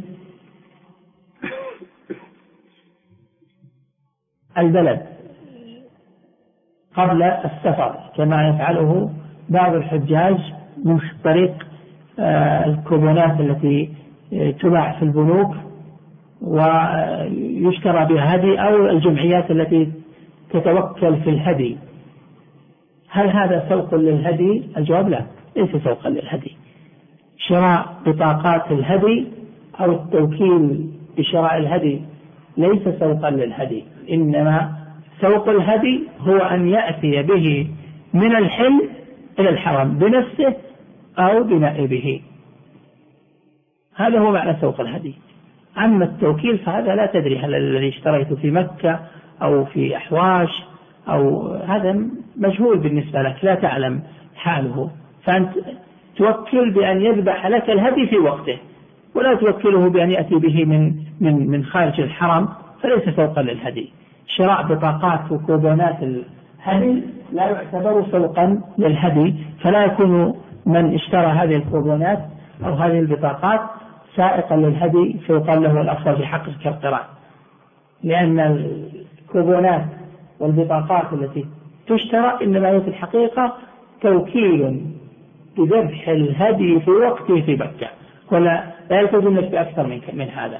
البلد قبل السفر كما يفعله بعض الحجاج من طريق الكوبونات التي تباع في البنوك ويشترى بها هدي، أو الجمعيات التي تتوكل في الهدي. هل هذا سوق للهدي؟ الجواب لا، ليس سوقا للهدي. شراء بطاقات الهدي أو التوكيل بشراء الهدي ليس سوقا للهدي، إنما سوق الهدي هو أن يأتي به من الحل إلى الحرم بنفسه أو بنائبه، هذا هو معنى سوق الهدي. أما التوكيل فهذا لا تدري هل الذي اشتريته في مكة أو في أحواش أو هذا مجهول بالنسبة لك، لا تعلم حاله، فأنت توكل بأن يذبح لك الهدي في وقته، ولا توكله بأن يأتي به من خارج الحرم، فليس سوقا للهدي. شراء بطاقات وكوبونات الهدي لا يعتبر سوقا للهدي، فلا يكون من اشترى هذه الكوبونات أو هذه البطاقات سائقا للهدي، فيقال له الأفضل في حقه كالقران، لأن الكوبونات والبطاقات التي تشترى إنما هي في الحقيقة توكيل بذبح الهدي في وقته في مكة، ولا يلتزم لك بأكثر من هذا.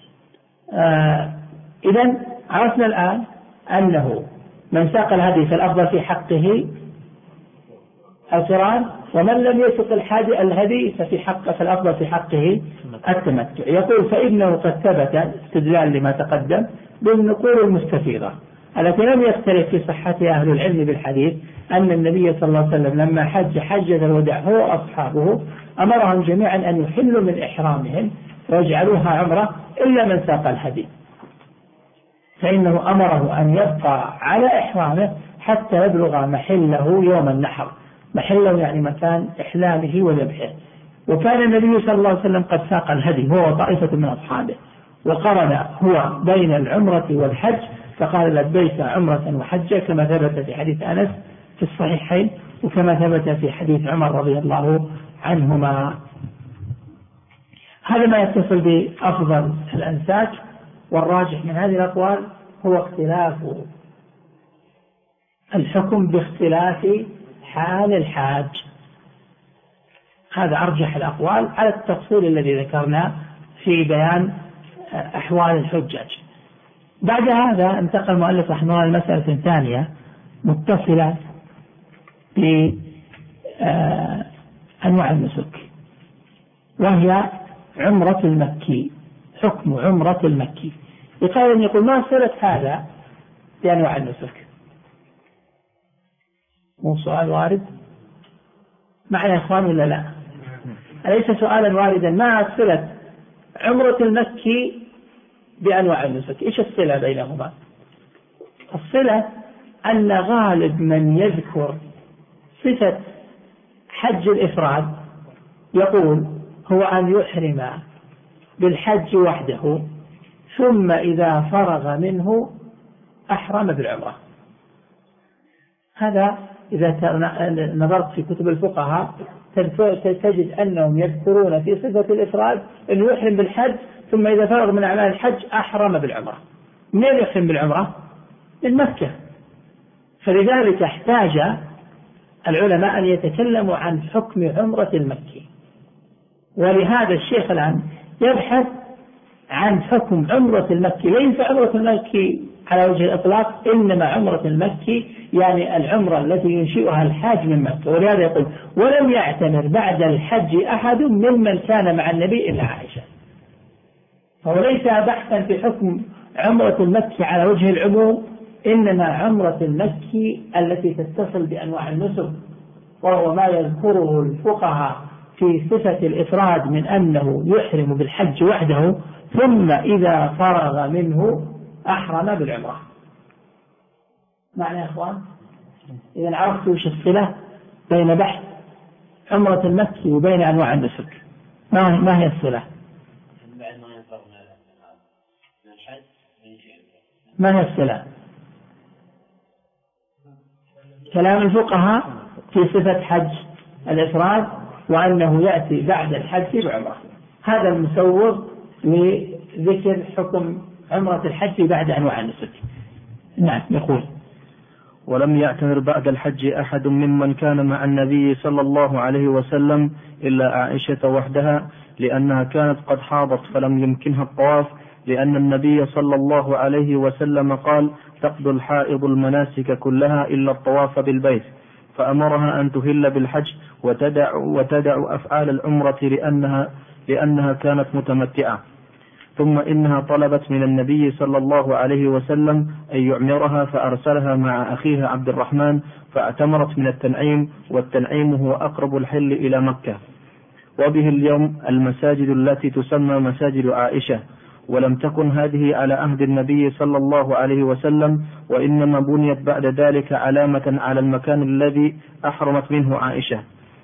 إذن عرفنا الآن أنه من ساق الهدي فالأفضل في حقه القران، ومن لم يسق الهدي فالأفضل في حقه التمتع. يقول فإنه قد ثبت استدلال لما تقدم بالنقول المستفيضة التي لم يختلف في صحتها أهل العلم بالحديث، أن النبي صلى الله عليه وسلم لما حجة الوداع هو وأصحابه أمرهم جميعا أن يحلوا من إحرامهم ويجعلوها عمرة إلا من ساق الهدي، فإنه أمره أن يبقى على إحرامه حتى يبلغ محله يوم النحر. محله يعني مكان إحلامه وذبحه. وكان النبي صلى الله عليه وسلم قد ساق الهدي هو وطائفة من أصحابه، وقرن هو بين العمرة والحج، فقال لبيك عمرة وحجة، كما ثبت في حديث أنس في الصحيحين، وكما ثبت في حديث عمر رضي الله عنهما. هذا ما يتصل بأفضل الأنساك، والراجح من هذه الأقوال هو اختلاف الحكم باختلاف حال الحاج. هذا أرجح الأقوال على التفصيل الذي ذكرنا في بيان أحوال الحجاج. بعد هذا انتقل المؤلف رحمه الله المسألة الثانية متصلة بأنواع النسك، وهي عمرة المكي. حكم عمرة المكي. يقال يقول ما صلة هذا بأنواع النسك؟ مو سؤال وارد معنا يا إخوان ولا لا؟ أليس سؤالا واردا؟ ما صلة عمرة المكي بأنواع النسك؟ إيش الصلة بينهما؟ الصلة أن غالب من يذكر صفة حج الإفراد يقول هو أن يحرم بالحج وحده، ثم إذا فرغ منه أحرم بالعمرة. هذا إذا نظرت في كتب الفقهاء تجد أنهم يذكرون في صفة الإفراد أنه يحرم بالحج، ثم إذا فرغ من أعمال الحج أحرم بالعمرة. منين يحرم بالعمرة؟ من مكة. فلذلك احتاج العلماء أن يتكلموا عن حكم عمرة المكي، ولهذا الشيخ الآن يبحث عن حكم عمرة المكي. ليس عمرة المكي على وجه الإطلاق، إنما عمرة المكي يعني العمرة التي ينشئها الحاج من مكة. ولهذا يقول ولم يعتمر بعد الحج أحد ممن كان مع النبي إلا عائشة. فهو ليس بحثا في حكم عمرة المكي على وجه العموم، إنما عمرة المكي التي تتصل بأنواع النسك، وهو ما يذكره الفقهاء في صفة الإفراد من أنه يحرم بالحج وحده، ثم إذا فرغ منه أحرم بالعمرة. معنى يا أخوان؟ إذا عرفتوا وش الصلة بين بحث عمرة المكي وبين أنواع النسك؟ ما هي الصلة؟ ما هي الصلة؟ كلام الفقهاء في صفة حج الإفراد وأنه يأتي بعد الحج بعمرة، هذا المسوغ لذكر حكم عمرة الحج بعد أنواع النسك. نعم. يقول ولم يعتمر بعد الحج أحد ممن كان مع النبي صلى الله عليه وسلم إلا عائشة وحدها، لأنها كانت قد حاضت فلم يمكنها الطواف، لأن النبي صلى الله عليه وسلم قال تقضي الحائض المناسك كلها إلا الطواف بالبيت، فأمرها أن تهل بالحج وتدع أفعال العمرة لأنها كانت متمتعة. ثم إنها طلبت من النبي صلى الله عليه وسلم أن يعمرها، فأرسلها مع أخيها عبد الرحمن فاعتمرت من التنعيم، والتنعيم هو أقرب الحل إلى مكة، وبه اليوم المساجد التي تسمى مساجد عائشة، ولم تكن هذه على عهد النبي صلى الله عليه وسلم، وإنما بنيت بعد ذلك علامة على المكان الذي أحرمت منه عائشة.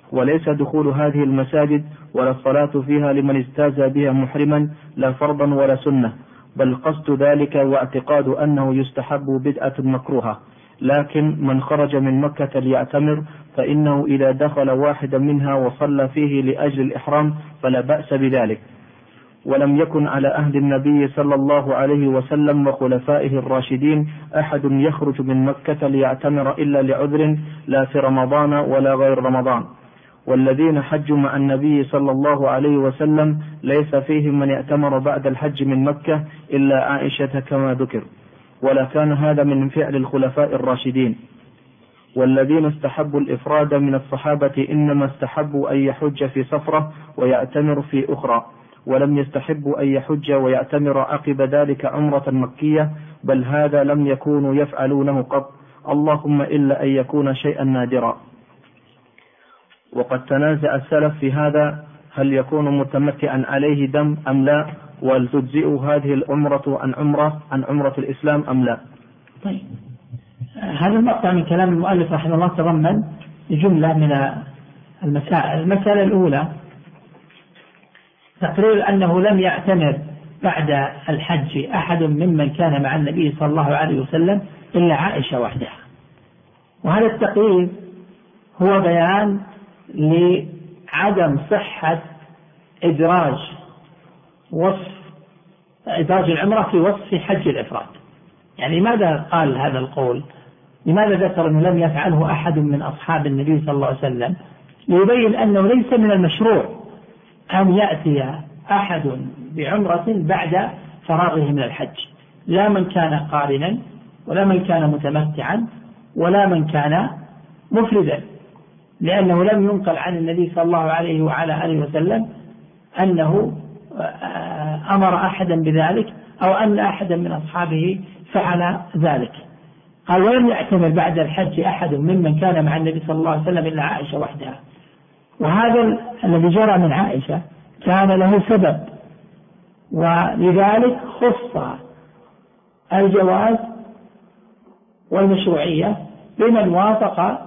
وليس دخول هذه المساجد ولا الصلاة فيها لمن اجتاز بها محرما لا فرضا ولا سنة، بل قصد ذلك واعتقاد أنه يستحب بدعة مكروهة. لكن من خرج من مكة ليعتمر فإنه إذا دخل واحدا منها وصلى فيه لأجل الإحرام فلا بأس بذلك. ولم يكن على عهد النبي صلى الله عليه وسلم وخلفائه الراشدين أحد يخرج من مكة ليعتمر إلا لعذر لا في رمضان ولا غير رمضان. والذين حجوا مع النبي صلى الله عليه وسلم ليس فيهم من يعتمر بعد الحج من مكة إلا عائشة كما ذكر، ولا كان هذا من فعل الخلفاء الراشدين. والذين استحبوا الإفراد من الصحابة إنما استحبوا أن يحج في سفرة ويعتمر في أخرى، ولم يستحبوا أن يحج ويعتمر عقب ذلك عمرة مكية، بل هذا لم يكونوا يفعلونه قط، اللهم إلا أن يكون شيئا نادرا. وقد تنازع السلف في هذا، هل يكون متمتعا عليه دم أم لا، وهل تجزئ هذه العمرة عن عمرة الإسلام أم لا. طيب، هذا المقطع من كلام المؤلف رحمه الله تضمن جملة من المسائل. المسألة الأولى تقرير أنه لم يعتمر بعد الحج أحد ممن كان مع النبي صلى الله عليه وسلم إلا عائشة وحدها، وهذا التقرير هو بيان لعدم صحة إدراج العمرة في وصف حج الإفراد. يعني لماذا قال هذا القول؟ لماذا ذكر أنه لم يفعله أحد من أصحاب النبي صلى الله عليه وسلم؟ ليبين أنه ليس من المشروع أن يأتي أحد بعمرة بعد فراغه من الحج، لا من كان قارنا ولا من كان متمتعا ولا من كان مفردا، لأنه لم ينقل عن النبي صلى الله عليه وعلى آله وسلم أنه أمر أحدا بذلك أو أن أحدا من أصحابه فعل ذلك. قال ولم يعتمر بعد الحج أحد ممن كان مع النبي صلى الله عليه وسلم إلا عائشة وحدها. وهذا الذي جرى من عائشة كان له سبب، ولذلك خص الجواز والمشروعية بمن وافق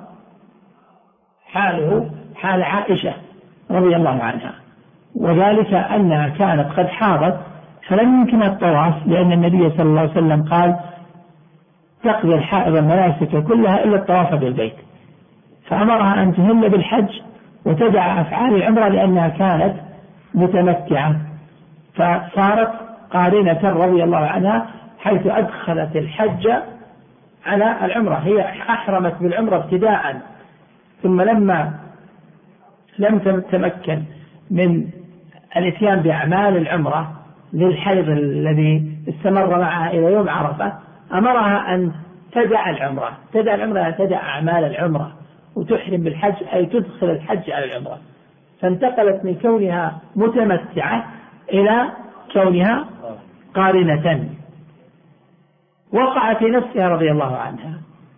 حاله حال عائشة رضي الله عنها، وذلك أنها كانت قد حاضت فلم يمكن الطواف، لأن النبي صلى الله عليه وسلم قال تقضي الحائض المناسك كلها إلا الطواف بالبيت، فأمرها أن تهل بالحج وتدع أفعال العمرة لأنها كانت متمتعة، فصارت قارنة رضي الله عنها حيث أدخلت الحج على العمرة. هي أحرمت بالعمرة ابتداء، ثم لما لم تتمكن من الاتيان بأعمال العمرة للحيض الذي استمر معها إلى يوم عرفة أمرها أن تدع العمرة، تدع أعمال العمرة وتحرم بالحج، أي تدخل الحج على العمرة، فانتقلت من كونها متمتعة إلى كونها قارنة. وقع في نفسها رضي الله عنها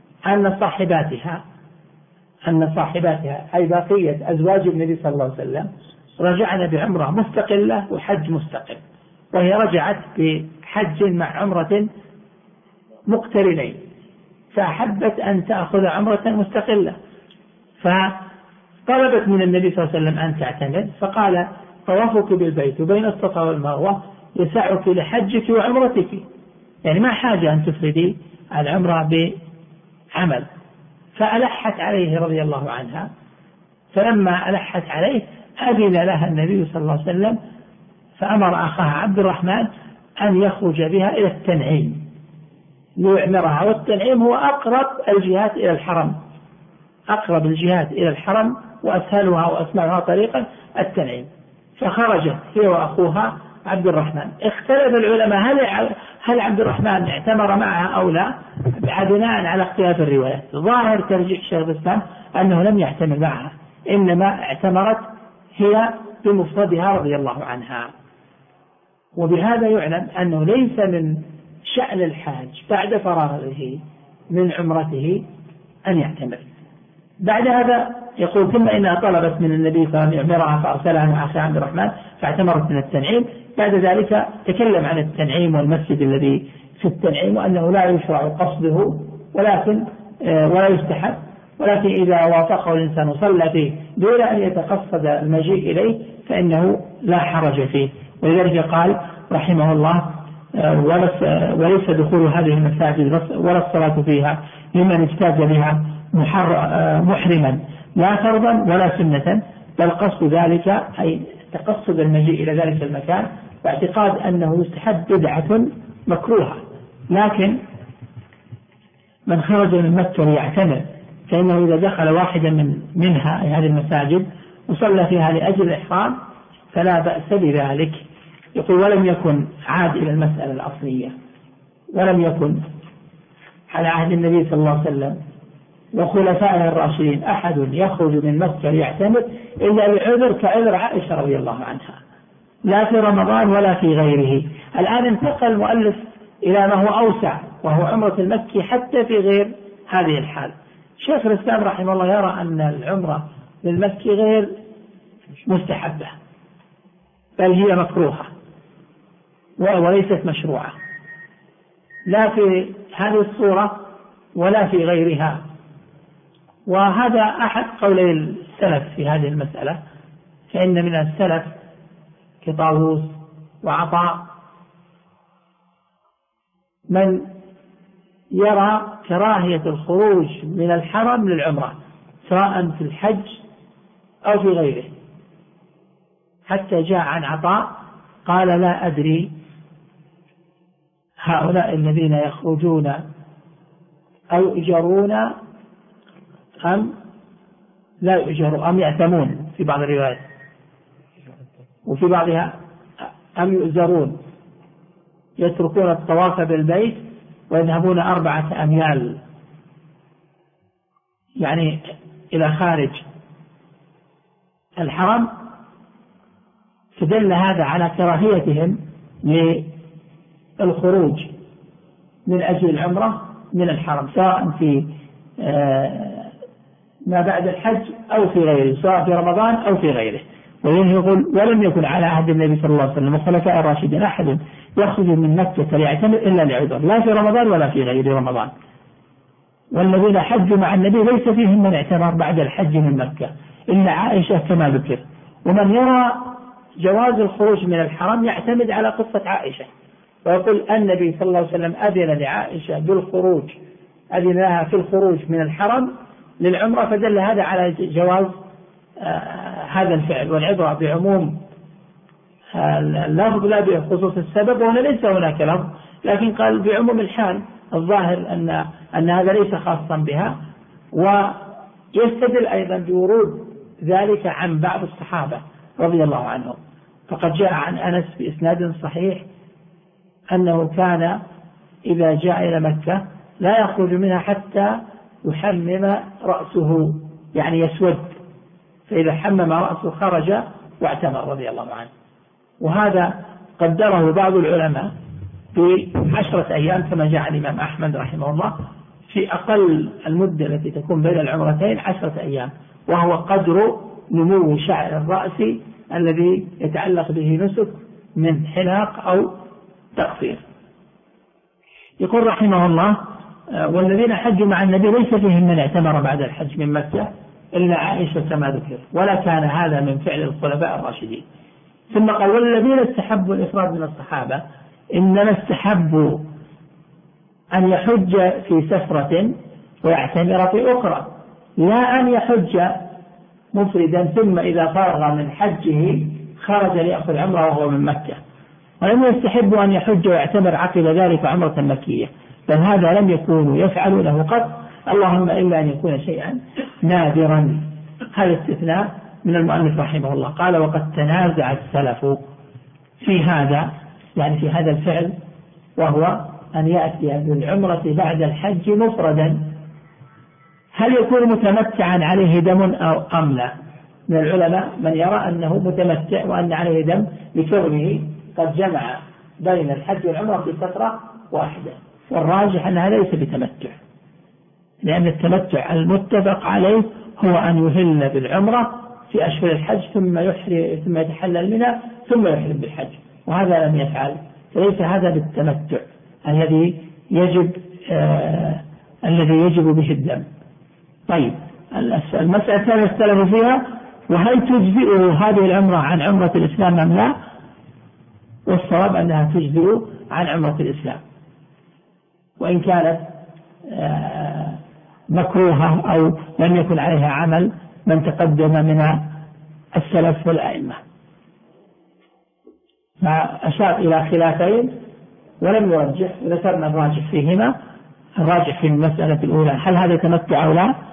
أن صاحباتها أي بقية أزواج النبي صلى الله عليه وسلم رجعنا بعمرة مستقلة وحج مستقل، وهي رجعت بحج مع عمرة مقترنين، فأحبت أن تأخذ عمرة مستقلة، فطلبت من النبي صلى الله عليه وسلم أن تعتمد، فقال طوافك بالبيت وبين الصفا والمروة يسعك لحجك وعمرتك، يعني ما حاجة أن تفردي العمرة بعمل. فألحت عليه رضي الله عنها، فلما ألحت عليه أذن لها النبي صلى الله عليه وسلم فأمر أخاها عبد الرحمن أن يخرج بها إلى التنعيم ليعمرها، والتنعيم هو أقرب الجهات إلى الحرم وأسهلها وأسمعها طريقا التنعيم. فخرجت هي وأخوها عبد الرحمن. اختلف العلماء هل عبد الرحمن اعتمر معها أو لا، بناء على اختلاف الروايات. ظاهر ترجيح شيخ الإسلام أنه لم يعتمر معها، إنما اعتمرت هي بمفردها رضي الله عنها. وبهذا يعلم أنه ليس من شأن الحاج بعد فراغه من عمرته أن يعتمر. بعد هذا يقول ثم إنها طلبت من النبي فلم يعمرها فأرسلها مع أخي عبد الرحمن فاعتمرت من التنعيم. بعد ذلك تكلم عن التنعيم والمسجد الذي في التنعيم وأنه لا يشرع قصده ولا يستحب، ولكن إذا وافقه الإنسان وصلى فيه دون أن يتقصد المجيء إليه فإنه لا حرج فيه. ولذلك قال رحمه الله وليس دخول هذه المساجد ولا الصلاة فيها لمن اجتاز بها محرما لا فرضا ولا سنة، بل قصد ذلك أي تقصد المجيء إلى ذلك المكان باعتقاد أنه يستحب بدعة مكروهة. لكن من خرج من مكة ليعتمر فإنه إذا دخل واحدا منها هذه المساجد وصلى فيها لأجل الإحرام فلا بأس بذلك. يقول ولم يكن عاد إلى المسألة الأصلية، ولم يكن على عهد النبي صلى الله عليه وسلم وخلفائه الراشدين أحد يخرج من مكة ليعتمر إلا لعذر كعذر عائشة رضي الله عنها، لا في رمضان ولا في غيره. الآن انتقل المؤلف إلى ما هو أوسع وهو عمرة المكي حتى في غير هذه الحال. شيخ الإسلام رحمه الله يرى أن العمرة للمكي غير مستحبة بل هي مكروهة وليست مشروعة لا في هذه الصورة ولا في غيرها. وهذا أحد قولي السلف في هذه المسألة، فإن من السلف كطاووس وعطاء من يرى كراهية الخروج من الحرم للعمرة سواء في الحج أو في غيره، حتى جاء عن عطاء قال لا أدري هؤلاء الذين يخرجون أو يؤجرون أم لا يؤجرون أم يأتمون في بعض الروايات، وفي بعضها أم يؤجرون يتركون الطواف بالبيت ويذهبون 4 أميال يعني إلى خارج الحرم، فدل هذا على كراهيتهم للخروج من أجل العمرة من الحرم سواء في ما بعد الحج أو في غيره، سواء في رمضان أو في غيره. ويقول ولم يكن على عهد النبي صلى الله عليه وسلم وخلفاء الراشدين أحد يخرج من مكة ليعتمر إلا لعذر لا في رمضان ولا في غير رمضان. والذين حجوا مع النبي ليس فيهم من اعتمر بعد الحج من مكة إلا عائشة كما ذكر. ومن يرى جواز الخروج من الحرم يعتمد على قصة عائشة ويقول النبي صلى الله عليه وسلم أذن لعائشة بالخروج، أذن لها في الخروج من الحرم للعمرة، فدل هذا على جواز هذا الفعل. والعبرة بعموم اللفظ لا بخصوص السبب، وهنا ليس هناك لفظ لكن قال بعموم الحال، الظاهر أن هذا ليس خاصا بها. ويستدل أيضا بورود ذلك عن بعض الصحابة رضي الله عنهم، فقد جاء عن أنس بإسناد صحيح أنه كان إذا جاء إلى مكة لا يخرج منها حتى يحمم رأسه يعني يسود، فإذا حمم رأسه خرج واعتمر رضي الله عنه. وهذا قدره بعض العلماء ب10 أيام كما جاء عن الإمام أحمد رحمه الله في أقل المدة التي تكون بين العمرتين 10 أيام، وهو قدر نمو شعر الرأس الذي يتعلق به نسك من حلاق أو تقصير. يقول رحمه الله والذين حجوا مع النبي ليس فيهم من اعتمر بعد الحج من مكة إلا عائشة كما ذكر، ولا كان هذا من فعل الخلفاء الراشدين. ثم قال والذين استحبوا الإفراد من الصحابة إنما استحبوا أن يحج في سفرة ويعتمر في أخرى، لا أن يحج مفردا ثم إذا فرغ من حجه خرج ليأخذ عمره وهو من مكة. ولم يستحبوا أن يحج ويعتمر عقب ذلك عمرة مكية، بل هذا لم يكونوا يفعلونه قط، اللهم إلا أن يكون شيئا نادرا. هذا استثناء من المؤلف رحمه الله. قال وقد تنازع السلف في هذا، يعني في هذا الفعل، وهو أن يأتي بالعمرة بعد الحج مفردا، هل يكون متمتعا عليه دم أو أم لا؟ من العلماء من يرى أنه متمتع وأن عليه دم لكونه قد جمع بين الحج والعمرة في فترة واحدة، والراجح أنها ليس بتمتع، لأن التمتع المتفق عليه هو أن يهل بالعمرة في أشهر الحج ثم يتحلل منها ثم يحرم بالحج، وهذا لم يفعل، فليس هذا بالتمتع الذي يجب به الدم. طيب المسألة الثانية اختلفوا فيها، وهل تجزئه هذه العمرة عن عمرة الإسلام أم لا؟ والصواب أنها تجزئ عن عمرة الإسلام، وإن كانت مكروهة أو لم يكن عليها عمل من تقدم من السلف والأئمة. فأشار إلى خلافين ولم يرجح، وذكرنا الراجح فيهما. الراجح في المسألة الأولى هل هذا تمتع أو لا؟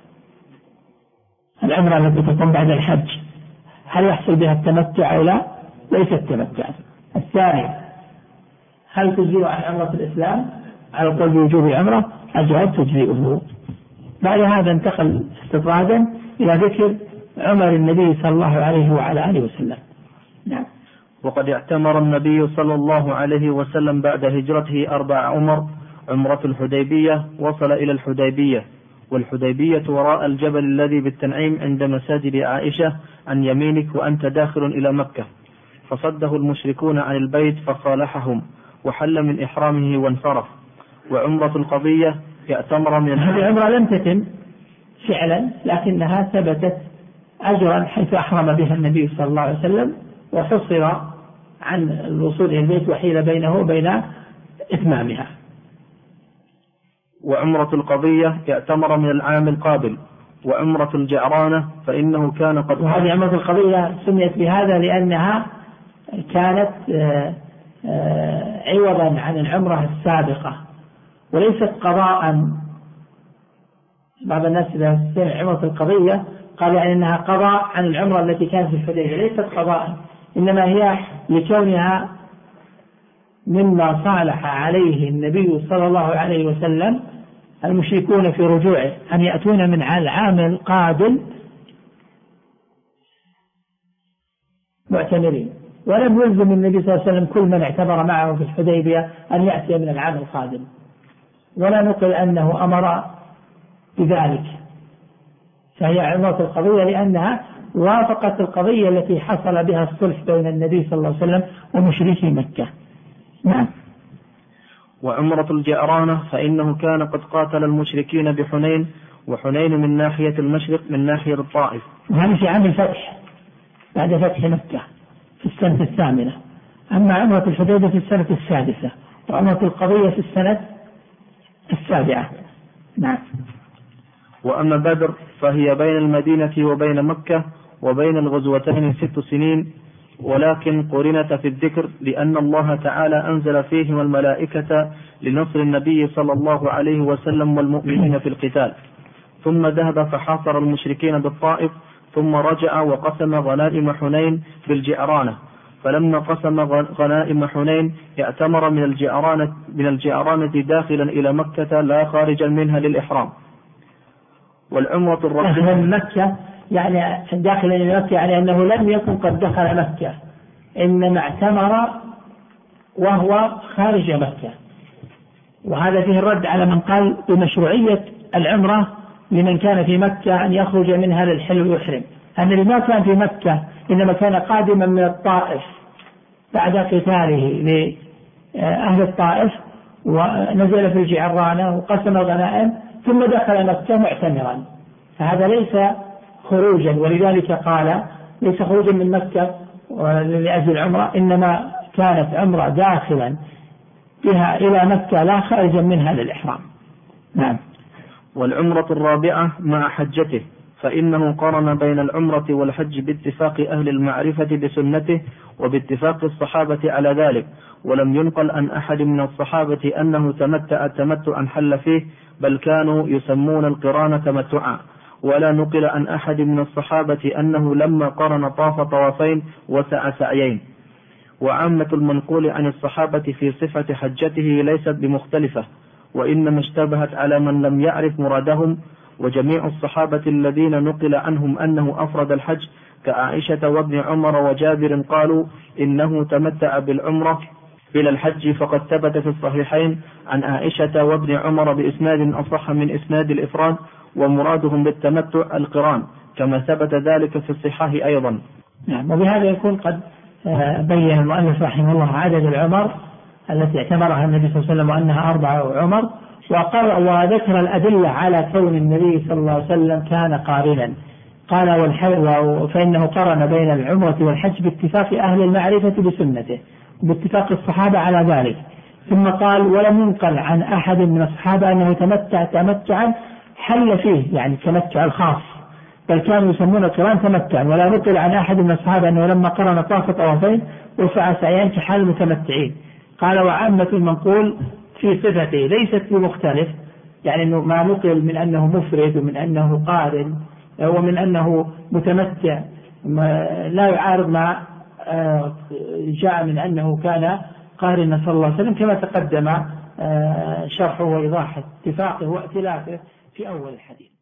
العمرة التي تقوم بعد الحج هل يحصل بها التمتع أو لا؟ ليس التمتع. الثاني هل تجزئ عن عمرة الإسلام؟ على القول بوجوب العمرة الجواب تجزئه. بعد هذا انتقل استطرادا إلى ذكر عمر النبي صلى الله عليه وعلى آله وسلم. نعم. وقد اعتمر النبي صلى الله عليه وسلم بعد هجرته 4 عمر. عمرة الحديبية وصل إلى الحديبية، والحديبية وراء الجبل الذي بالتنعيم عند مساجد عائشة عن يمينك وأنت داخل إلى مكة، فصده المشركون عن البيت فصالحهم وحل من إحرامه وانصرف. وعمرة القضية يأتمر من هذه العمرة لم تتم فعلا، لكنها ثبتت أجرا حيث أحرم بها النبي صلى الله عليه وسلم، وحصر عن الوصول إلى البيت وحيل بينه وبين إتمامها. وعمرة القضية يأتمر من العام القابل. وعمرة الجعرانة فإنه كان قد، وهذه عمرة القضية سميت بهذا لأنها كانت عوضا عن العمرة السابقة وليست قضاء. بعض الناس إذا سمع عمرة القضية قال يعني أنها قضاء عن العمرة التي كانت في الحديبية، ليست قضاء، إنما هي لكونها مما صالح عليه النبي صلى الله عليه وسلم المشركون في رجوعه أن يأتون من العام القادم معتمرين، ولم يلزم النبي صلى الله عليه وسلم كل من اعتبر معه في الحديبية أن يأتي من العام القادم، ولا نقل أنه أمر بذلك. فهي عمرة القضية لأنها وافقت القضية التي حصل بها الصلح بين النبي صلى الله عليه وسلم ومشركي مكة. نعم. وعمرة الجعرانة فإنه كان قد قاتل المشركين بحنين، وحنين من ناحية المشرق من ناحية الطائف. وهذا في عام الفتح بعد فتح مكة في السنة 8. أما عمرة الحديبية في السنة 6، وعمرة القضية في السنة 7. نعم. وأما بدر فهي بين المدينة وبين مكة وبين الغزوتين 6 سنين، ولكن قرنت في الذكر لأن الله تعالى أنزل فيهم الملائكة لنصر النبي صلى الله عليه وسلم والمؤمنين في القتال. ثم ذهب فحاصر المشركين بالطائف، ثم رجع وقسم غنائم حنين بالجعرانة. فلما قسم غنائم حنين يأتمر من الجعرانة داخلا إلى مكة لا خارجا منها للإحرام. والعمرة الرابعة من مكة يعني داخلا إلى مكة، يعني أنه لم يكن قد دخل مكة، إنما اعتمر وهو خارج مكة. وهذا فيه الرد على من قال بمشروعية العمرة لمن كان في مكة أن يخرج منها للحل ويحرم. النبي ما كان في مكة، إنما كان قادما من الطائف بعد قتاله لأهل الطائف، ونزل في الجعرانة وقسم الغنائم ثم دخل مكة معتمرا. فهذا ليس خروجا، ولذلك قال ليس خروجا من مكة لأجل العمرة، إنما كانت عمرة داخلا بها إلى مكة لا خارجا منها للإحرام. نعم. والعمرة الرابعة مع حجته، فإنه قرن بين العمرة والحج باتفاق أهل المعرفة بسنته وباتفاق الصحابة على ذلك، ولم ينقل عن أحد من الصحابة أنه تمتع تمتعا حل فيه، بل كانوا يسمون القران تمتعا. ولا نقل عن أحد من الصحابة أنه لما قرن طاف طوافين وسعى سعيين. وعامة المنقول عن الصحابة في صفة حجته ليست بمختلفة، وإنما اشتبهت على من لم يعرف مرادهم. وجميع الصحابة الذين نقل عنهم أنه أفرد الحج كعائشة وابن عمر وجابر قالوا إنه تمتع بالعمرة إلى الحج، فقد ثبت في الصحيحين عن عائشة وابن عمر بإسناد أصح من إسناد الإفراد، ومرادهم بالتمتع القران كما ثبت ذلك في الصحاح أيضا. نعم. وبهذا يكون قد بين المؤلف رحمه الله عدد العمر التي اعتبرها النبي صلى الله عليه وسلم وأنها 4 عمر، وذكر الأدلة على كون النبي صلى الله عليه وسلم كان قارنا. قال فإنه قرن بين العمرة والحج باتفاق أهل المعرفة بسنته وباتفاق الصحابة على ذلك. ثم قال ولم ينقل عن أحد من الصحابة أنه تمتع تمتعا حل فيه، يعني التمتع الخاص، بل كانوا يسمون القران تمتعا. ولا نقل عن أحد من الصحابة أنه لما قرن طاف طوافين وسعى سعيان كحال المتمتعين. قال وعامة المنقول في صفته ليست بمختلف، يعني أنه ما نقل من أنه مفرد ومن أنه قارن ومن أنه متمتع لا يعارض ما جاء من أنه كان قارنا صلى الله عليه وسلم، كما تقدم شرحه وإيضاح اتفاقه وائتلافه في أول الحديث.